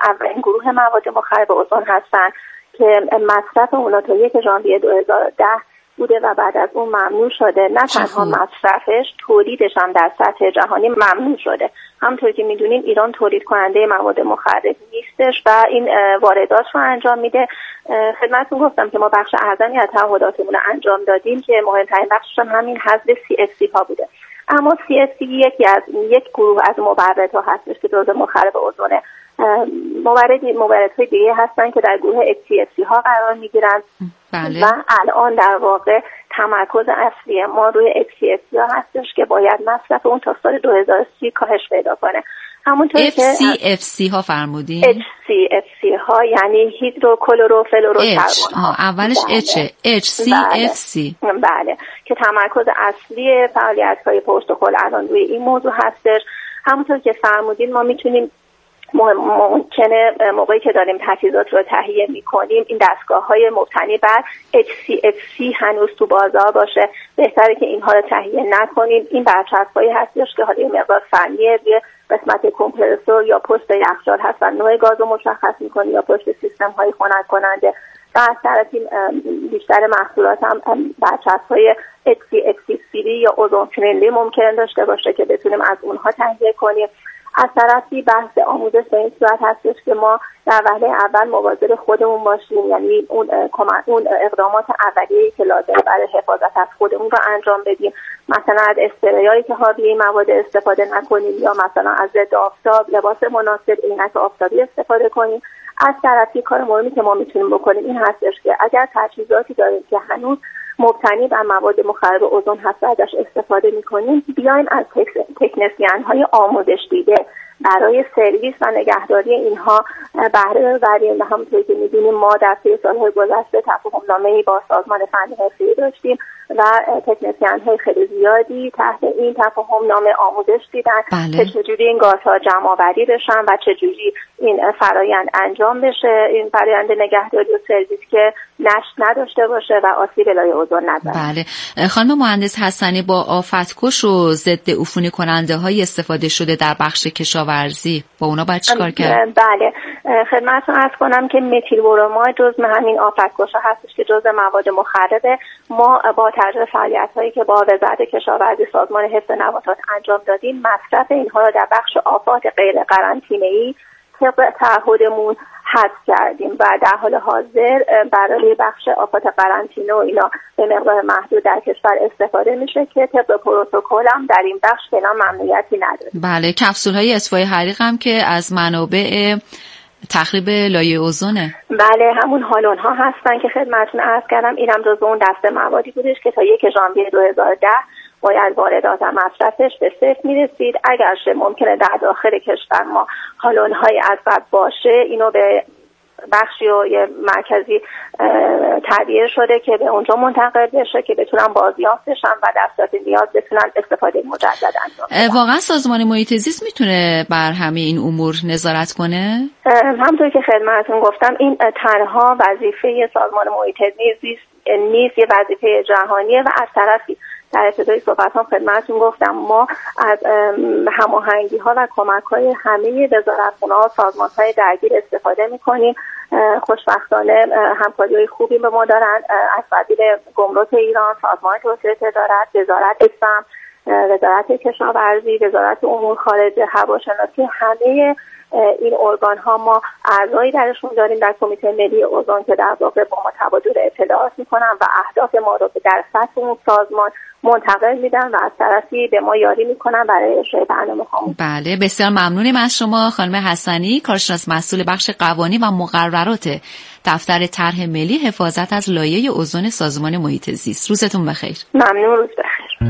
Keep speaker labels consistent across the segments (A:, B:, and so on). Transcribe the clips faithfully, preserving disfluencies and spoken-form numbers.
A: اولین گروه مواد مخرب اوزون هستن که مصرف اونا تا یک ژانویه دو هزار و ده بوده و بعد از اون ممنوع شده. نه تنها مصرفش، تولیدش هم در سطح جهانی ممنوع شده. همونطور که میدونیم ایران تولید کننده مواد مخرب نیستش و این واردات رو انجام میده. خدمتتون گفتم که ما بخش اعظمی از تعهداتمون رو انجام دادیم که مهمترین بخشش هم همین حذف سی اف سی ها بوده. اما سی اف سی یکی از یک گروه از مبردها هستش که جزو مخرب اوزونه. موارد مواردهای دیگه هستن که در گروه اچ سی اف سی ها قرار میگیرن.
B: بله.
A: و الان در واقع تمرکز اصلی ما روی اچ سی اف سی ها هستش که باید مصرف اون تا سال دو هزار و سی کاهش پیدا کنه. همونطور که
B: اچ سی اف سی ها فرمودین؟
A: اچ سی اف سی ها یعنی هیدروکلوروفلوروکربن ها.
B: اولش اچ اچ سی اف سی.
A: بله که تمرکز اصلی فعالیت های پروتکل الان روی این موضوع هستش. همونطور که فرمودین ما میتونیم ممکنه موقعی که داریم تجهیزات رو تهیه میکنیم این دستگاه‌های مبتنی بر اچ سی اف سی هنوز تو بازار باشه. بهتره که اینها رو تهیه نکنیم. این برچسب‌هایی هستش که حالا یه مقدار فنیه، روی قسمت کمپرسور یا پشت یخچال هست و نوع گاز رو مشخص میکنه یا پشت سیستم‌های خنک کننده. و از طرفی بیشتر محصولات هم برچسب‌های اچ سی اف سی فری یا اوزون فرندلی ممکن داشته باشه که بتونیم از اونها تهیه کنیم. از طرفی بحث آموزش به این صورت هستش که ما در وهله اول مواظب خودمون باشیم، یعنی اون اون اقدامات اولیه‌ای که لازمه برای حفاظت از خودمون رو انجام بدیم. مثلا از اسپریایی که حاوی مواد استفاده نکنیم یا مثلا از ضد آفتاب، لباس مناسب، عینک آفتابی استفاده کنیم. از طرفی کار مهمی که ما میتونیم بکنیم این هستش که اگر تجهیزاتی داریم که هنوز مبتنی بر مواد مخرب اوزون هست و ازش استفاده میکنیم، بیاین از تکنسین های آموزش دیده برای سرویس و نگهداری اینها بهره ببریم. و همونطوری که میدونیم ما در طی سالهای گذشته تفاهم‌نامه‌ای با سازمان فنی حرفه‌ای داشتیم و تکنسین های خیلی زیادی تحت این تفاهم‌نامه آموزش دیدن
B: بله.
A: که چجوری این گازها جمع آوری بشن و چجوری این فرایند انجام بشه، این فرایند نگهداری و سرویس که نشت نداشته باشه و آسیب لایه اوزون نزنه.
B: بله. خانم مهندس حسنی، با آفتکش و ضد عفونی کننده های استفاده شده در بخش کشاورزی با اونا باید چیکار کرد؟
A: بله، خدمتتون عرض کنم که متیل برومید جزء همین آفتکش هستش که جزء مواد مخربه. ما با توجه فعالیت هایی که با وزارت کشاورزی سازمان حفظ نباتات انجام دادیم مصرف اینها رو در بخش آفات غیر قرنطینه‌ای طبق تعهدمون حذف کردیم و در حال حاضر برای بخش آفات قرنطینه و اینا به مقدار محدود در کشور استفاده میشه که طبق پروتکل هم در این بخش فعلا ممنوعیتی نداره.
B: بله، کپسول های اطفای حریق هم که از منابع تخریب لایه اوزونه.
A: بله، همون هالون ها هستن که خدمتتون عرض کردم. اینم جزو اون دسته موادی بودش که تا یک ژانویه دو هزار و ده باید واردات و مصرفش به صفر میرسید. اگرچه ممکنه در داخل کشور ما هالون های از قبل باشه، اینو به بخشی و یه مرکزی تعبیه شده که به اونجا منتقل بشه که بتونن بازیافت بشن و در صورت نیاز بتونن استفاده مجدد انجام بدن.
B: واقعا سازمان محیط زیست میتونه بر همه این امور نظارت کنه؟
A: همونطور که خدمتتون گفتم این تنها وظیفه سازمان محیط زیست نیست، یه وظیفه جهانیه و از طرفی در ابتدای صحبتام خدمتتون گفتم ما از هماهنگی ها و کمک های همه وزارتخونه‌ها و سازمان های درگیر استفاده میکنیم. خوشبختانه همکاری های خوبی به ما دارن از قبیل گمرک ایران، سازمان توسعه تجارت، وزارت اسم، وزارت کشاورزی، وزارت امور خارجه، هواشناسی. همه این ارگان ها ما اعضایی درشون داریم در کمیته ملی اوزون که در واقع با ما تبادل اطلاعات میکنن و اهداف ما رو در سطح اون سازمان منتقل میدن و از طرفی به ما یاری میکنن برای اجرای برنامه‌هامون.
B: بله، بسیار ممنونیم از شما خانم حسنی، کارشناس مسئول بخش قوانین و مقررات دفتر طرح ملی حفاظت از لایه اوزون سازمان محیط زیست. روزتون بخیر.
A: ممنون، روز بخیر.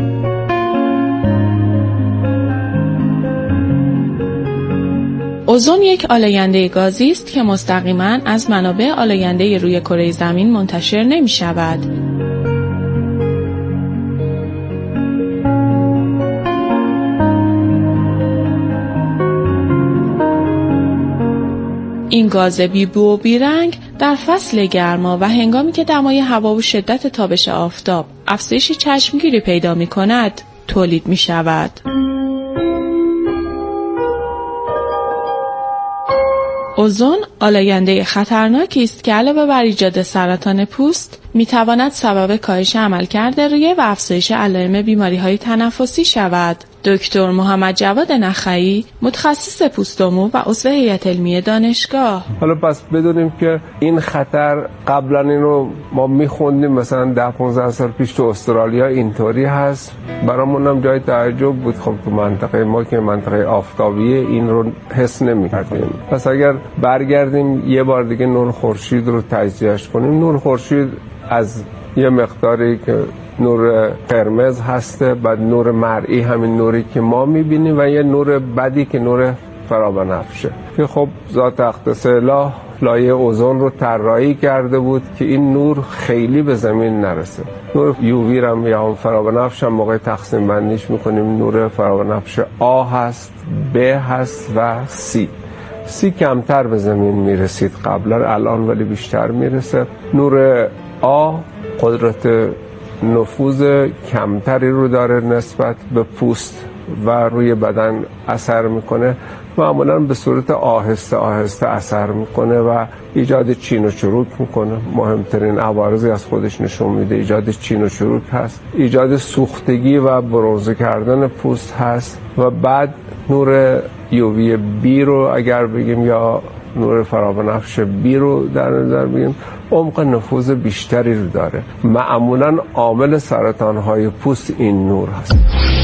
C: اوزون یک آلاینده گازی است که مستقیما از منابع آلاینده روی کره زمین منتشر نمی شود. این گاز بی بو و بی رنگ در فصل گرما و هنگامی که دمای هوا و شدت تابش آفتاب افزایش چشمگیری پیدا می کند تولید می شود. اوزون آلاینده خطرناکی است که علاوه بر ایجاد سرطان پوست میتواند سبب کاهش عملکرد ریه و افزایش علائم بیماری‌های تنفسی شود. دکتر محمد جواد نخعی، متخصص پوست و مو و عضو هیئت علمی دانشگاه.
D: حالا پس بدونیم که این خطر قبلا اینو ما میخوندیم مثلا ده پانزده سال پیش تو استرالیا اینطوری هست، برامون هم جای تعجب بود. خب تو منطقه ما که منطقه آفتابیه این رو حس نمی‌کردیم. پس اگر برگردیم یه بار دیگه نور خورشید رو تجزیهش کنیم، نور خورشید از یه مقداری که نور قرمز هسته، بعد نور مرئی همین نوری که ما میبینیم و یه نور بدی که نور فرابنفشه که خب ذات اقدس اله لایه اوزون رو طراحی کرده بود که این نور خیلی به زمین نرسه. نور یووی هم یا هم فرابنفش هم موقع تقسیم بندیش میکنیم نور فرابنفش آ هست، ب هست و سی. سی کمتر به زمین میرسید قبلا، الان ولی بیشتر میرسه. نور آ قدرت نفوذ کمتری رو داره نسبت به پوست و روی بدن اثر میکنه، معمولا به صورت آهسته آهسته اثر میکنه و ایجاد چین و چروک میکنه. مهمترین عوارضی از خودش نشون میده ایجاد چین و چروک هست، ایجاد سوختگی و برنزه کردن پوست هست و بعد نور یووی بی رو اگر بگیم یا نور فرابنفش بی رو در نظر بگیم، عمق نفوذ بیشتری رو داره. معمولا عامل سرطان‌های پوست این نور هست.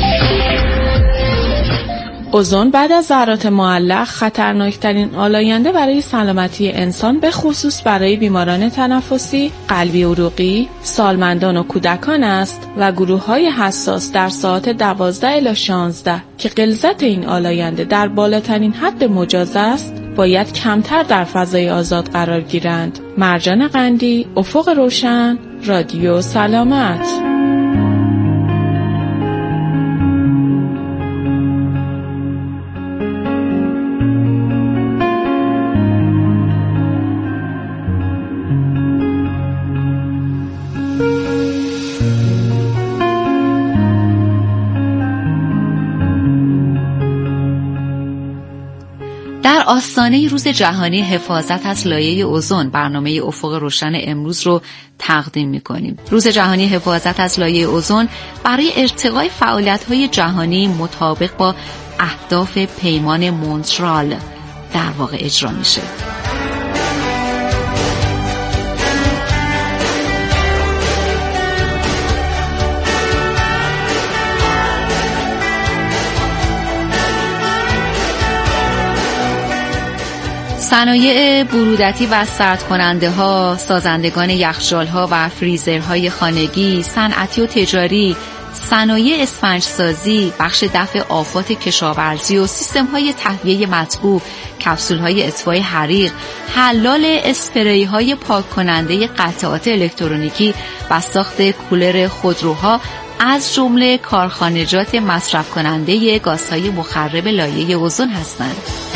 C: اوزون بعد از ذرات معلق خطرناکترین آلاینده برای سلامتی انسان، به خصوص برای بیماران تنفسی، قلبی عروقی، سالمندان و کودکان است و گروه‌های حساس در ساعات دوازده الی شانزده که غلظت این آلاینده در بالاترین حد مجاز است، باید کمتر در فضای آزاد قرار گیرند. مرجان قندی، افق روشن، رادیو سلامت.
B: در آستانه روز جهانی حفاظت از لایه اوزون، برنامه افق روشن امروز رو تقدیم می‌کنیم. روز جهانی حفاظت از لایه اوزون برای ارتقای فعالیت‌های جهانی مطابق با اهداف پیمان مونترال در واقع اجرا میشه. صنایع برودتی و سرد کننده ها، سازندگان یخچال ها و فریزرهای خانگی، صنعتی و تجاری، صنایع اسفنج سازی، بخش دفع آفات کشاورزی و سیستم های تهویه مطبوع، کپسول های اطفای حریق، حلال اسپری های پاک کننده قطعات الکترونیکی و ساخت کولر خودروها از جمله کارخانجات مصرف کننده گازهای مخرب لایه اوزون هستند.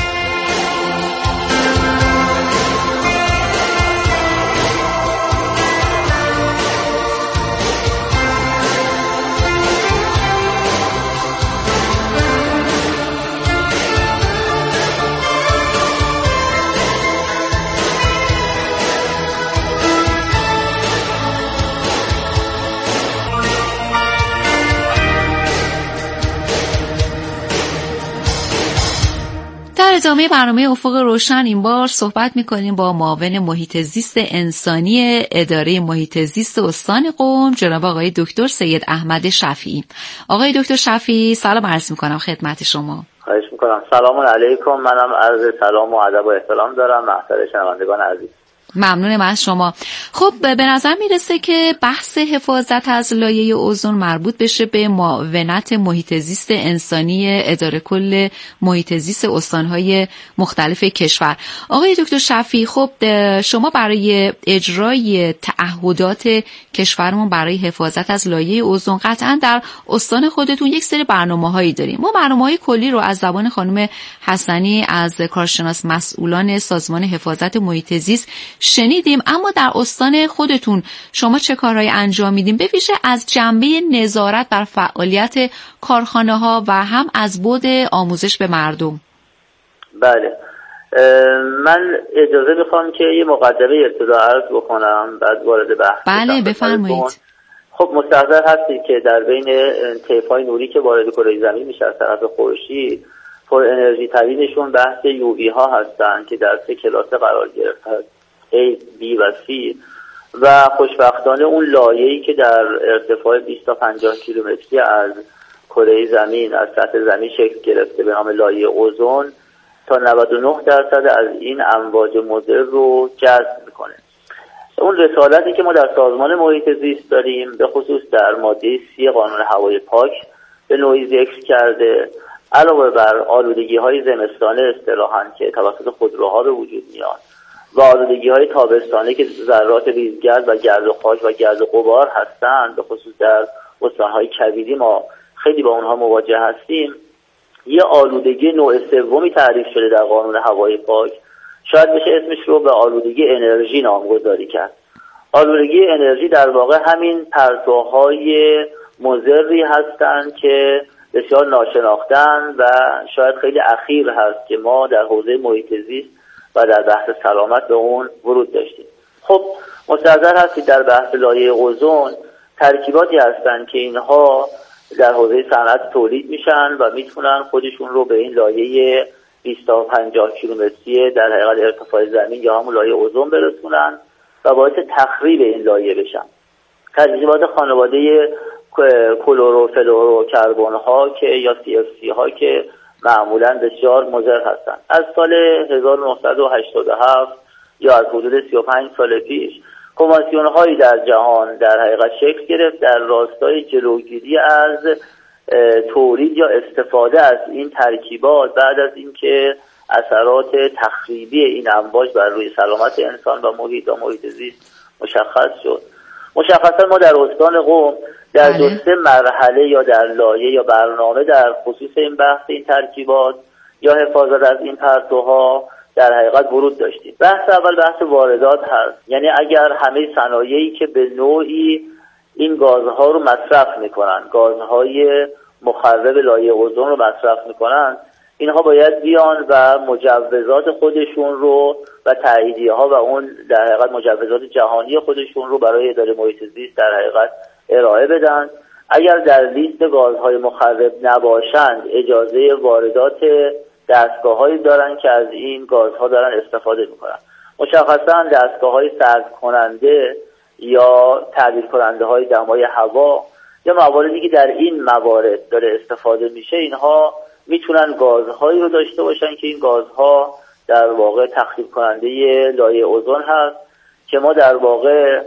B: در ادامه برنامه افق روشن این بار صحبت می‌کنیم با معاون محیط زیست انسانی اداره محیط زیست استان قم، جناب آقای دکتر سید احمد شفیعی. آقای دکتر شفیعی، سلام عرض می‌کنم خدمت شما.
E: خواهش می‌کنم. سلام علیکم. منم عرض سلام و ادب و احترام دارم محضر شنوندگان عزیز.
B: ممنونم از شما. خب به نظر میرسه که بحث حفاظت از لایه اوزون مربوط بشه به معاونت محیط زیست انسانی اداره کل محیط زیست استانهای مختلف کشور. آقای دکتر شفیعی، خب شما برای اجرای تعهدات کشورمون برای حفاظت از لایه اوزون قطعا در استان خودتون یک سری برنامه‌هایی داریم. ما برنامه‌های کلی رو از زبان خانم حسنی از کارشناس مسئولان سازمان حفاظت محیط زیست شنیدیم، اما در استان خودتون شما چه کارهایی انجام میدین، به ویژه از جنبه نظارت بر فعالیت کارخانه ها و هم از بعد آموزش به مردم؟
E: بله، من اجازه میخوام که یه مقدمه ابتدا عرض بکنم بعد وارد بحث.
B: بله بفرمایید.
E: خب مستحضر هستید که در بین طیف‌های نوری که وارد کره زمین میشه از طرف خورشید، پر انرژی ترینشون بحث یو وی ها هستن که در سه کلاس قرار گرفته، A، B و C، و خوشبختانه اون لایه‌ای که در ارتفاع بیست تا پنجاه کیلومتری از کره زمین از سطح زمین شکل گرفته به نام لایه اوزون تا نود و نه درصد از این امواج مضر رو جذب میکنه. اون رسالتی که ما در سازمان محیط زیست داریم به خصوص در ماده سی قانون هوای پاک به نوعی ذکر کرده، علاوه بر آلودگی‌های زمستانه اصطلاحاً که توسط خودروها به وجود میاد و آلودگی‌های تابستانه که ذرات ریزگرد و گرد و خاک و گرد و غبار هستند، به خصوص در استان‌های کویری ما خیلی با اونها مواجه هستیم، یه آلودگی نوع سومی تعریف شده در قانون هوای پاک، شاید بشه اسمش رو به آلودگی انرژی نامگذاری کرد. آلودگی انرژی در واقع همین پرتوهای مضری هستند که بسیار ناشناختن و شاید خیلی اخیر هست که ما در حوزه محیط زیست و در بحث سلامت به اون ورود داشتیم. خب مستحضر هستید در بحث لایه اوزون ترکیباتی هستند که اینها در حوزه صنعت تولید میشن و میتونن خودشون رو به این لایه بیست تا پنجاه کیلومتری در حقیقت ارتفاع زمین یا همون لایه اوزون برسونن و باعث تخریب این لایه بشن. ترکیبات خانواده کلروفلورو کربن ها که یا سی اف سی ها که معمولا بسیار مضر هستند. از سال هزار و نهصد و هشتاد و هفت یا از حدود سی و پنج سال پیش کنوانسیون هایی در جهان در حقیقت شکل گرفت در راستای جلوگیری از تولید یا استفاده از این ترکیبات بعد از اینکه اثرات تخریبی این امواج بر روی سلامت انسان و محیط و محیط زیست مشخص شد. مشخصا ما در استان قم در دو سه مرحله یا در لایه یا برنامه در خصوص این بحث این ترکیبات یا حفاظت از این پرتوها در حقیقت ورود داشتیم. بحث اول بحث واردات هست، یعنی اگر همه صنایعی که به نوعی این گازها رو مصرف میکنن، گازهای مخرب لایه اوزون رو مصرف میکنن، اینها باید بیان و مجوزات خودشون رو و تاییدیه ها و اون در حقیقت مجوزات جهانی خودشون رو برای اداره محیط زیست در حقیقت ارائه بدن. اگر در لیست گازهای مخرب نباشند اجازه واردات دستگاه‌هایی دارن که از این گازها دارن استفاده میکنن. مشخصاً دستگاه‌های سرد کننده یا تبدیل کننده های دمای هوا یا مواردی که در این موارد داره استفاده میشه، اینها میتونن گازهایی رو داشته باشن که این گازها در واقع تخریب کننده لایه اوزون هست که ما در واقع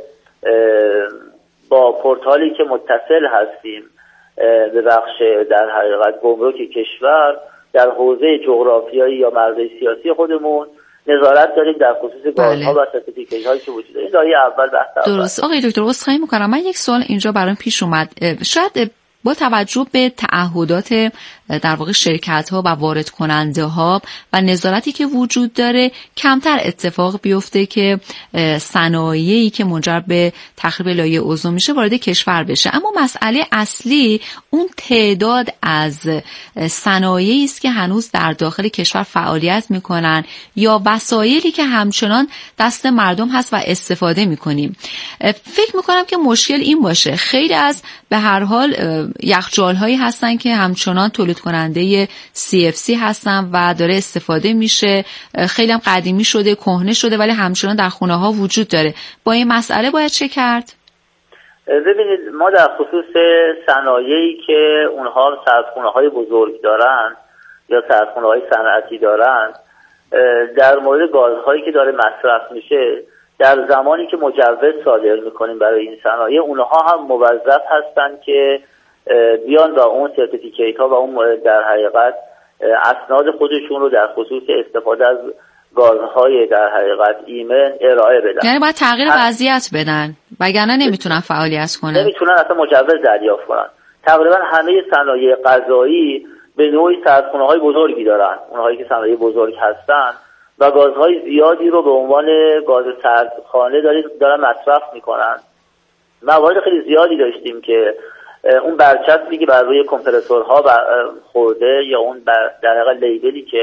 E: با پورتالی که متصل هستیم به بخش در حقیقت گمرک کشور در حوزه جغرافیایی یا مرزهای سیاسی خودمون نظارت داریم در خصوص گازها و سرتیفیکیت هایی که وجود داره. این لایه اول بحث
B: درست. آقای دکتر عذرخواهی می‌کنم، من یک سوال اینجا برام پیش اومد. شاید با توجه به تعهدات در واقع شرکت‌ها و وارد کننده ها و نظارتی که وجود داره کمتر اتفاق بیفته که صنایعی که منجر به تخریب لایه اوزون میشه وارد کشور بشه، اما مسئله اصلی اون تعداد از صنایعی است که هنوز در داخل کشور فعالیت میکنن یا وسایلی که همچنان دست مردم هست و استفاده میکنیم. فکر میکنم که مشکل این باشه خیلی از به هر حال یخچال‌هایی هستن که همچنان تولید کننده سی اف سی هستن و داره استفاده میشه، خیلی هم قدیمی شده، کهنه شده، ولی همچنان در خونه ها وجود داره. با این مسئله باید چه کرد؟
E: ببینید ما در خصوص صنایعی که اونها سردخونه‌های بزرگ دارن یا سردخونه‌های صنعتی دارن، در مورد گازهایی که داره مصرف میشه در زمانی که مجوز صادر میکنیم برای این صنایع، اونها هم موظف هستن که بیان با اون سرتیفیکیت ها و اون در حقیقت اسناد خودشون رو در خصوص استفاده از گازهای در حقیقت ایمن ارائه بدن.
B: یعنی باید تغییر وضعیت بدن وگرنه نمیتونن فعالیت کنن،
E: نمیتونن اصلا مجوز دریافت کنن. تقریبا همه صنایع غذایی به نوعی سردخونه‌های بزرگی دارن، اونهایی که صنایع بزرگ هستن و گازهای زیادی رو به عنوان گاز سردخانه دارن مصرف میکنن. موارد خیلی زیادی داشتیم که اون برچسبی که بر روی کمپرسورها خورده یا اون در حقیقت لیبلی که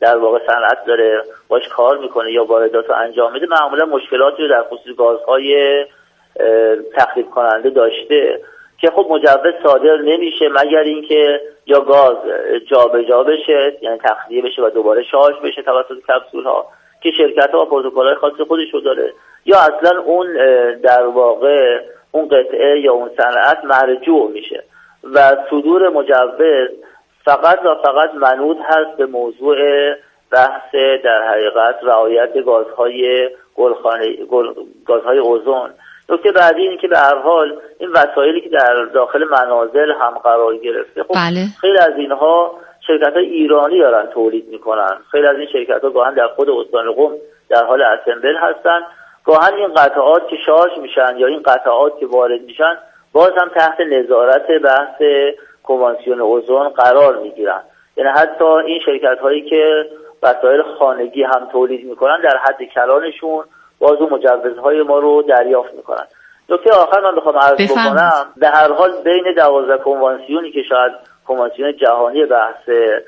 E: در واقع صنعت داره باش کار میکنه یا واردات رو انجام میده معمولا مشکلاتی رو در خصوص گازهای تخریب کننده داشته که خب مجوز صادر نمیشه مگر اینکه یا گاز جابجا بشه، یعنی تخلیه بشه و دوباره شارژ بشه توسط کپسول ها که شرکت ها پروتکل های خاص خودش رو داره، یا اصلا اون در واقع اون قطعه یا اون صنعت مرجوع میشه و صدور مجوز فقط و فقط منوط هست به موضوع بحث در حقیقت رعایت گازهای گلخانه گل، گازهای اوزون. نکته بعدی اینه که به هر حال این وسایلی که در داخل منازل هم قرار گرفته خب
B: بله.
E: خیلی از اینها شرکت‌های ایرانی دارن تولید میکنن، خیلی از این شرکت‌ها گاهن در خود استان قم در حال اسمبل هستن، گاهن این قطعات که شارژ میشن یا این قطعات که وارد میشن باز هم تحت نظارت بحث کنوانسیون اوزون قرار میگیرن. یعنی حتی این شرکت‌هایی که وسایل خانگی هم تولید میکنن در حد کلانشون باز اون مجوزهای ما رو دریافت میکنن. نکته آخر من بخوام عرض بکنم به هر حال بین دوازده کنوانسیونی که شاید کنوانسیون جهانی بحث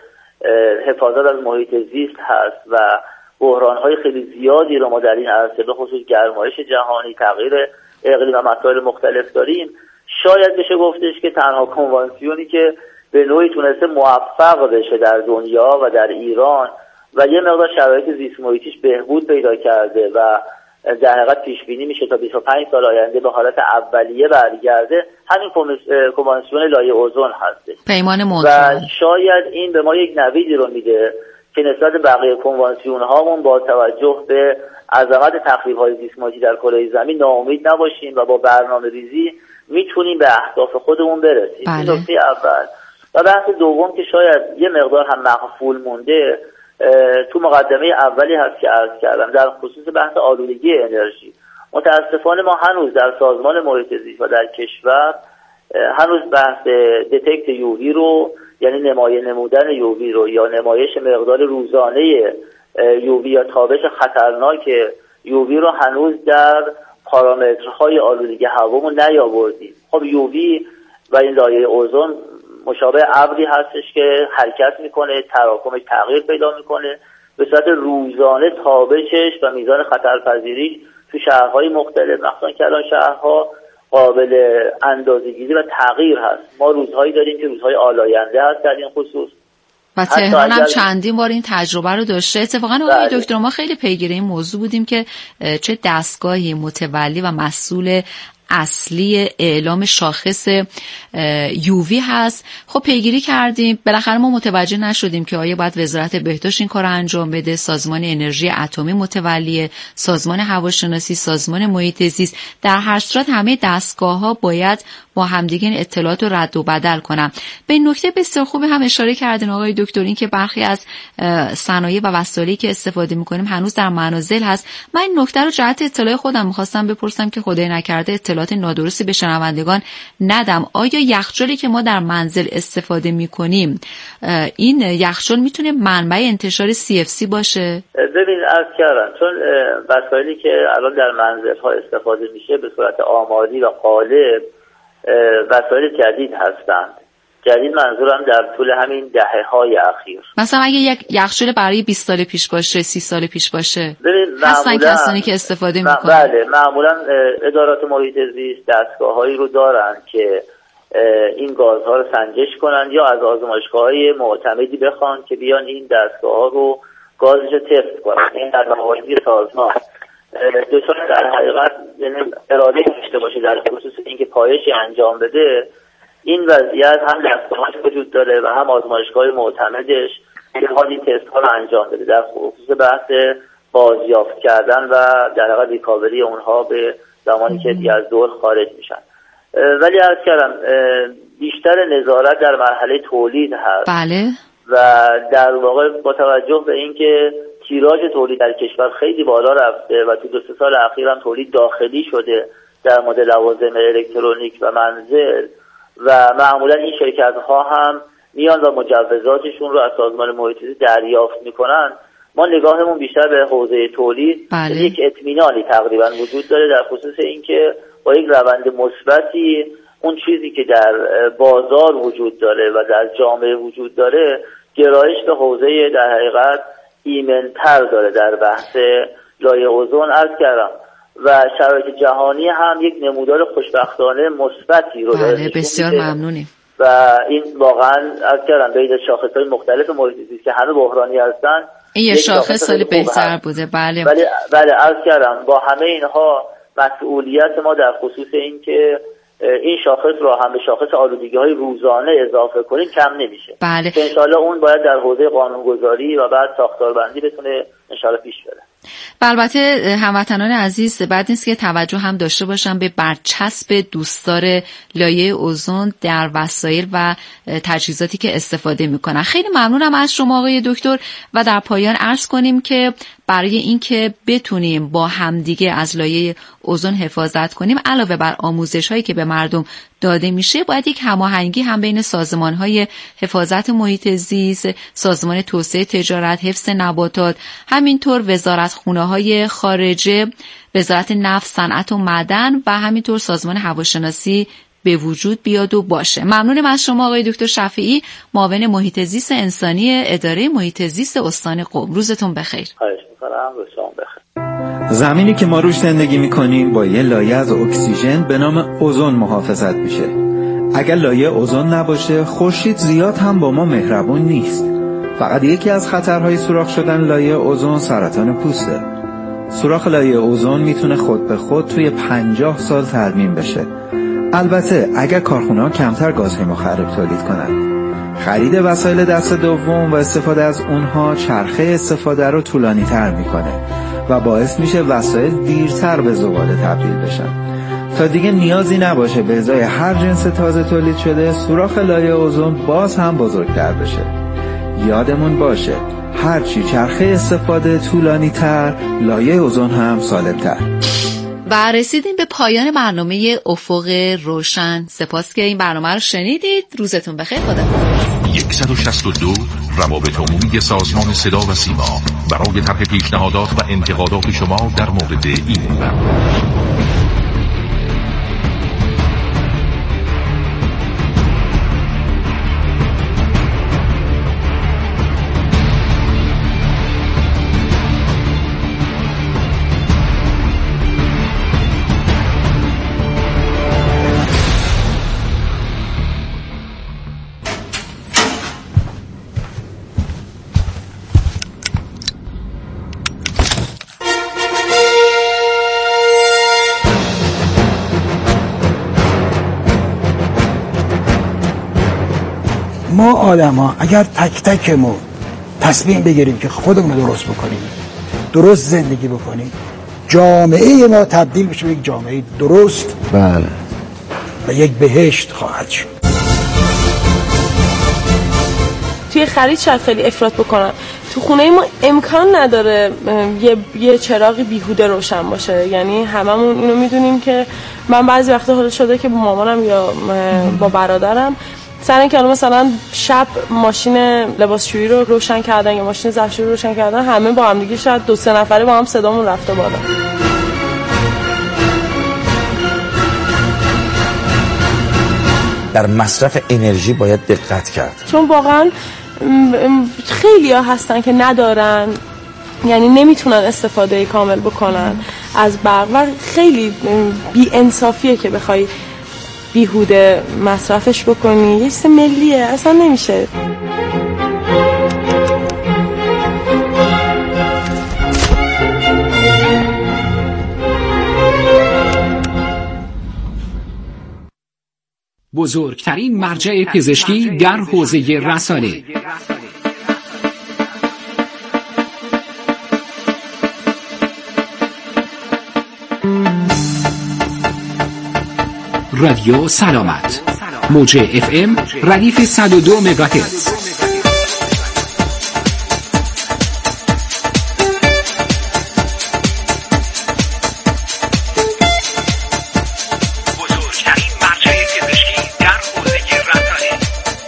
E: حفاظت از محیط زیست هست و بحران‌های خیلی زیادی رو ما در این عرصه به خصوص گرمایش جهانی، تغییر اقلیم و مسائل مختلف داریم، شاید بشه گفتش که تنها کنوانسیونی که به نوعی تونسته موفق بشه در دنیا و در ایران و یه مقدار شرایط زیست محیطیش بهبود پیدا کرده و در حقیقت پیش بینی میشه تا بیست و پنج سال آینده به حالت اولیه برگرده، همین کنوانسیون لایه اوزون هستش.
B: پیمان مونترال.
E: و شاید این به ما یک نویدی رو میده که نسبت بقیه کنوانسیون هامون با توجه به عظمت تخریب های زیست محیطی در کره زمین ناامید نباشیم و با برنامه ریزی میتونیم به اهداف خودمون برسیم.
B: بله.
E: این نکته اول. و بحث دوم که شاید یه مقدار هم مغفول مونده تو مقدمه اولی هست که عرض کردم در خصوص بحث آلودگی انرژی. متاسفانه ما هنوز در سازمان محیط زیست و در کشور هنوز بحث دتکت یووی رو، یعنی نمایه نمودن یووی رو یا نمایش مقدار روزانه یووی یا تابش خطرناک یووی رو هنوز در پارامترهای آلودگی هوامون نیاوردیم. خب یووی و این لایه اوزون مشابه ابری هستش که حرکت میکنه، تراکمش تغییر پیدا میکنه، به صورت روزانه تابشش و میزان خطرپذیریش تو شهرهای مختلف مخصوصا کلان شهرها قابل اندازه‌گیری و تغییر هست. ما روزهایی داریم که روزهای آلاینده هست در این خصوص
B: و تهران هم چندین بار این تجربه رو داشته. اتفاقا آقای دکتر ما خیلی پیگیر این موضوع بودیم که چه دستگاهی متولی و مسئول اصلی اعلام شاخص یووی هست. خب پیگیری کردیم، بالاخره ما متوجه نشدیم که آیا باید وزارت بهداشت این کار انجام بده، سازمان انرژی اتمی متولیه، سازمان هواشناسی، سازمان محیط زیست. در هر صورت همه دستگاه ها باید با همدیگه این اطلاعات رو رد و بدل کنن. به این نکته بسیار خوب هم اشاره کردین آقای دکتر، این که برخی از صنایع و وسایلی که استفاده می‌کنیم هنوز در منازل هست. من این نکته رو جهت اطلاع خودم می‌خواستم بپرسم که خدای نکرده اطلاعات نادرستی به شنوندگان ندم. آیا یخچالی که ما در منزل استفاده می‌کنیم این یخچال میتونه منبع انتشار سی اف سی باشه؟
E: ببین عرض کردم چون وسایلی که الان در منزل‌ها استفاده میشه به صورت آماری و قالب وسایل جدید هستند. جدید منظورم در طول همین دهه‌های اخیر.
B: مثلا اگه یک یخچال برای بیست سال پیش باشه، سی سال پیش باشه،
E: هستن
B: کسانی که استفاده میکنن؟
E: بله، معمولا ادارات محیط زیست دستگاه‌هایی رو دارن که این گازها رو سنجش کنن یا از آزمایشگاه‌های معتمدی بخوان که بیان این دستگاه‌ها رو گازش رو تست کنن. این در نهایت سازمان دوستان در حقیقت یعنی اراده داشته باشه در خصوص اینکه پایشی انجام بده. این وضعیت هم دستگاهش وجود داره و هم آزمایشگاه معتمدش که حال این تست ها رو انجام بده در خصوص بحث بازیافت کردن و در حقیقت ریکاوری اونها به زمانی که دیگه از دور خارج میشن. ولی عرض کردم بیشتر نظارت در مرحله تولید هست.
B: بله.
E: و در واقع با توجه به اینکه تیراژ تولید در کشور خیلی بالا رفته و تو دو سه سال اخیر هم تولید داخلی شده در مورد لوازم الکترونیک و منزل و معمولا این شرکت ها هم میان و مجوزاتشون رو از سازمان محیط زیست دریافت میکنن. ما نگاهمون بیشتر به حوزه تولید.
B: بله.
E: یک اطمینانی تقریبا وجود داره در خصوص اینکه با یک روند مثبتی اون چیزی که در بازار وجود داره و در جامعه وجود داره گرایش به حوزه در حقیقت ایمن‌تر داره در بحث لایه اوزون عرض کردم و شرایط جهانی هم یک نمودار خوشبختانه مثبتی رو داره.
B: بله بسیار ممنونیم.
E: و این واقعا عرض کردم بین شاخص‌های مختلف محیط زیست که همه بحرانی هستن
B: این یه شاخص سال بهتر بوده. بله
E: ولی بله عرض کردم با همه اینها مسئولیت ما در خصوص این که این شاخص رو هم به شاخص آلودگی‌های روزانه اضافه کنیم کم نمیشه.
B: بله.
E: که انشالله اون باید در حوزه قانونگذاری و بعد ساختاربندی بتونه انشالله پیش بره.
B: و البته هموطنان عزیز بعد نیست که توجه هم داشته باشن به برچسب دوستدار لایه اوزون در وسایل و تجهیزاتی که استفاده میکنن. خیلی ممنونم از شما آقای دکتر و در پایان عرض کنیم که برای اینکه بتونیم با همدیگه از لایه اوزون حفاظت کنیم علاوه بر آموزش هایی که به مردم داده میشه باید یک هماهنگی هم بین سازمان های حفاظت محیط زیست، سازمان توسعه تجارت، حفظ نباتات، همینطور وزارت خونه های خارجه، وزارت نفت، صنعت و معدن و همینطور سازمان هواشناسی به وجود بیاد و باشه. ممنونم از شما آقای دکتر شفیعی، معاون محیط زیست انسانی اداره محیط زیست استان قم. روزتون بخیر.
E: خواهش می‌کنم. روزتون بخیر.
F: زمینی که ما روش زندگی می‌کنیم با یه لایه از اکسیژن به نام اوزون محافظت میشه. اگر لایه اوزون نباشه خورشید زیاد هم با ما مهربون نیست. فقط یکی از خطرهای سوراخ شدن لایه اوزون سرطان پوسته. سوراخ لایه اوزون میتونه خود به خود توی پنجاه سال ترمیم بشه. البته اگر کارخونه‌ها کمتر گازهای مخرب تولید کنند. خرید وسایل دست دوم و استفاده از اونها چرخه استفاده رو طولانی‌تر میکنه و باعث میشه وسایل دیرتر به زباله تبدیل بشن. تا دیگه نیازی نباشه به ازای هر جنس تازه تولید شده سوراخ لایه اوزون باز هم بزرگتر بشه. یادمون باشه هرچی چرخه استفاده طولانی‌تر لایه اوزون هم سالم‌تر.
B: و رسیدیم به پایان برنامه افق روشن. سپاس که این برنامه رو شنیدید. روزتون بخیر. خدا
G: صد و شصت و دو روابط عمومی سازمان صدا و سیما برای طرح پیشنهادات و انتقادات شما در مورد این برنامه.
H: ما آدم ها اگر تک تکمون تصمیم بگیریم که خودمون رو درست بکنیم، درست زندگی بکنیم، جامعه ما تبدیل میشه به یک جامعه درست بله و یک بهشت خواهد شد.
C: توی خرید شاید خیلی افراط بکنن. تو خونه ما امکان نداره یه یه چراغی بیهوده روشن باشه. یعنی هممون اینو میدونیم که من بعضی وقتا حالا شده که با مامانم یا با برادرم سر اینکه الان مثلا شب ماشین لباسشویی رو روشن کردن یا ماشین ظرفشویی رو روشن کردن همه با هم دیگه شاید دو سه نفره با هم صدامون رفته بالا.
I: در مصرف انرژی باید دقت کرد،
C: چون واقعا خیلی ها هستن که ندارن، یعنی نمیتونن استفاده کامل بکنن از برق و خیلی بی انصافیه که بخوای بیهوده مصرفش بکنی. یه چیز ملیه، اصلا نمیشه.
J: بزرگترین مرجع پزشکی در حوزه رسانه. رادیو سلامت، موج اف ام ردیف صد و دو مگاهرتز. بزرگترین مرجع پزشکی در حوزه رسانه.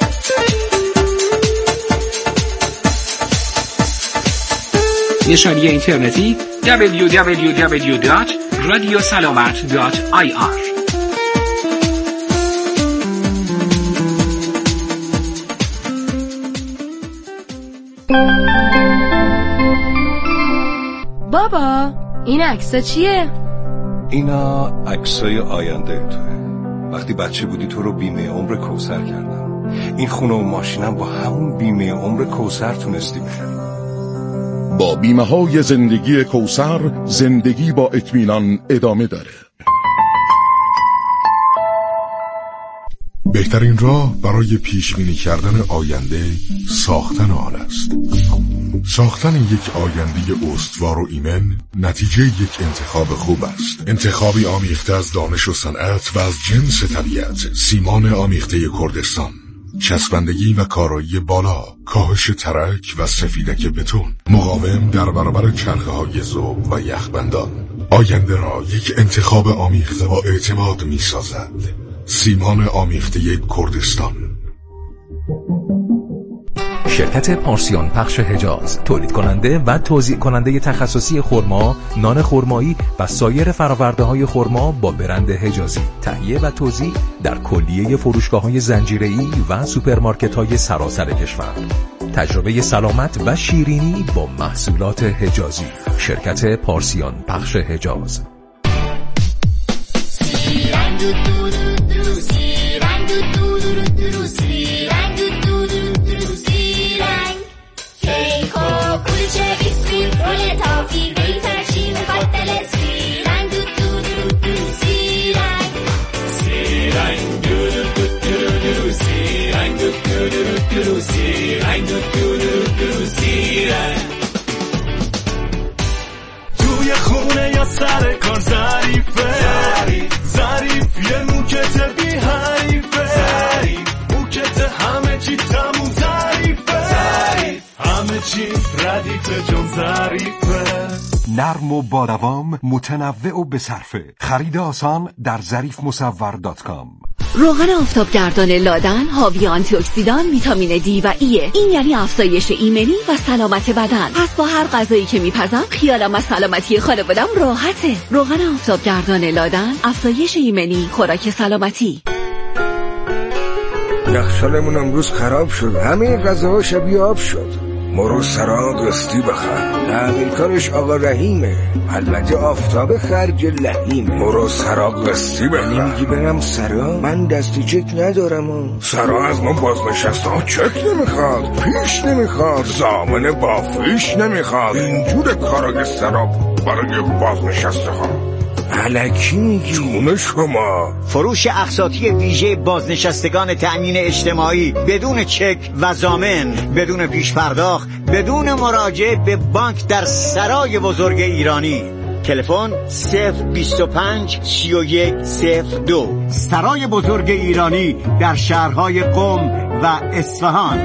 J: نشانی اینترنتی دبلیو دبلیو دبلیو دات رادیو سلامت دات آی آر.
K: بابا این عکسا چیه؟
L: اینا عکسای آینده توه. وقتی بچه بودی تو رو بیمه عمر کوثر کردم. این خونه و ماشینم با همون بیمه عمر کوثر تونستی بخری.
M: با بیمه های زندگی کوثر زندگی با اطمینان ادامه داره.
N: بهترین راه برای پیشبینی کردن آینده ساختن آن است. ساختن یک آینده استوار و ایمن نتیجه یک انتخاب خوب است. انتخابی آمیخته از دانش و صنعت و از جنس طبیعت. سیمان آمیخته کردستان، چسبندگی و کارایی بالا، کاهش ترک و سفیدک بتون، مقاوم در برابر چرخه های ذوب و یخبندان. آینده را یک انتخاب آمیخته با اعتماد می سازد. سیمان آمیخته کردستان.
O: شرکت پارسیان پخش حجاز، تولید کننده و توزیع کننده تخصصی خرما، نان خرمایی و سایر فرآورده‌های خرما با برند حجازی. تهیه و توزیع در کلیه فروشگاه‌های زنجیره‌ای و سوپرمارکت‌های سراسر کشور. تجربه سلامت و شیرینی با محصولات حجازی. شرکت پارسیان پخش حجاز.
P: توی خونه یا سر کار ظریفه، ظریف یه موکت بی حریفه، موکت همه چی تموم ظریفه، همه چی ردیفه جون ظریفه.
Q: نرم و با دوام، متنوع و بصرفه. خرید آسان در ظریف مصور دات کام.
R: روغن آفتابگردان لادن حاوی آنتی اکسیدان، ویتامین دی و ایه. این یعنی افزایش ایمنی و سلامت بدن. پس با هر غذایی که میپزم خیالم از سلامتی خانوادم راحته. روغن آفتابگردان لادن، افزایش ایمنی، خوراک سلامتی.
S: یخچالمون امروز خراب شد، همه غذاها شبیه آب شد. مرو سرا قسطی بخر، تعمیرکارش آقا رحیمه، البته آفتاب خرج لحیمه. مرو سرا قسطی بخر. نمیگی برم سرا؟ من دستی چک ندارم و. سرا از ما بازنشسته ها چک نمیخواد، پیش نمیخواد، ضامن با فیش نمیخواد. اینجور کارا سرا برای بازنشسته ها. الکی میگی؟ جون شما.
T: فروش اقساطی ویژه بازنشستگان تأمین اجتماعی بدون چک و ضامن، بدون پیش پرداخت، بدون مراجعه به بانک در سرای بزرگ ایرانی. تلفن صفر بیست و پنج سی و یک صفر دو. سرای بزرگ ایرانی در شهرهای قم و اصفهان.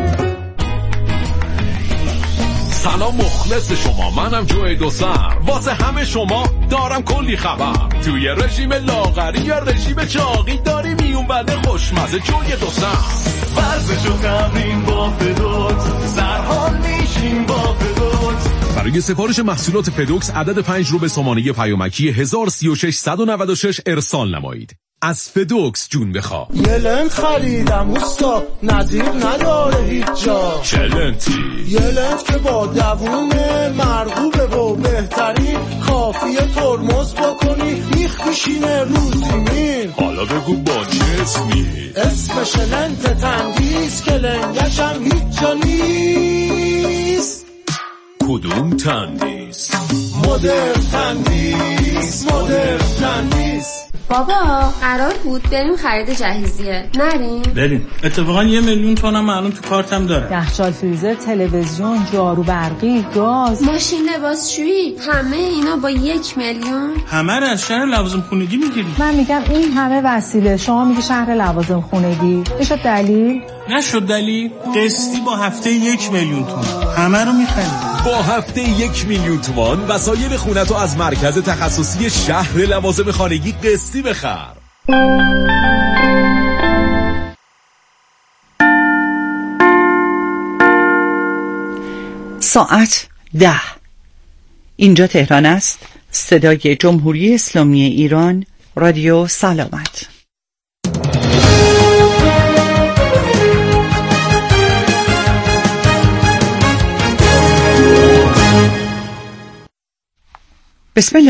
U: سلام مخلص شما، منم جوی دو سر. واسه همه شما دارم کلی خبر. توی رژیم لاغری یا رژیم چاقی داری میون بده خوشمزه جوی دو سر.
P: ورزش و تمرین با فدوت، سرحال میشیم با فدوت.
U: برای سفارش محصولات فدوکس عدد پنج رو به سامانه پیامکی هزار و سی و شش صد و نود و شش ارسال نمایید. از فدوکس جون بخوا.
P: یه لنت خریدم اوستا، نظیر نداره هیچ جا.
U: چه لنتی؟
P: یه لنت که با دوونه مرغوبه و بهترین، کافیه ترمز بکنی میخ میشینه رو زمین.
U: حالا بگو با چه اسمی؟
P: اسمش لنت تندیس که لنگشم هیچ جا نیست.
U: کدوم تندیس؟
P: مدر تندیس، مدر تندیس.
K: بابا قرار بود بریم خرید جهیزیه، نریم؟
V: بریم. اتفاقا یه میلیون تومنم الان تو کارتم داره.
W: یخچال، فریزر، تلویزیون، جارو برقی، گاز،
K: ماشین لباسشویی، همه اینا با یک میلیون.
V: همه رو از شهر لوازم خونگی میگیری.
W: من میگم این همه وسیله، شما میگی شهر لوازم خونگی. میشد دلیل؟
V: نشد دلیل. قسطی با هفته یک میلیون تومان همه رو میخریم.
U: با هفته یک میلیون تومان وسایل خونتو از مرکز تخصصی شهر لوازم خانگی قسطی بخر.
X: ساعت ده. اینجا تهران است. صدای جمهوری اسلامی ایران، رادیو سلامت. بسم الله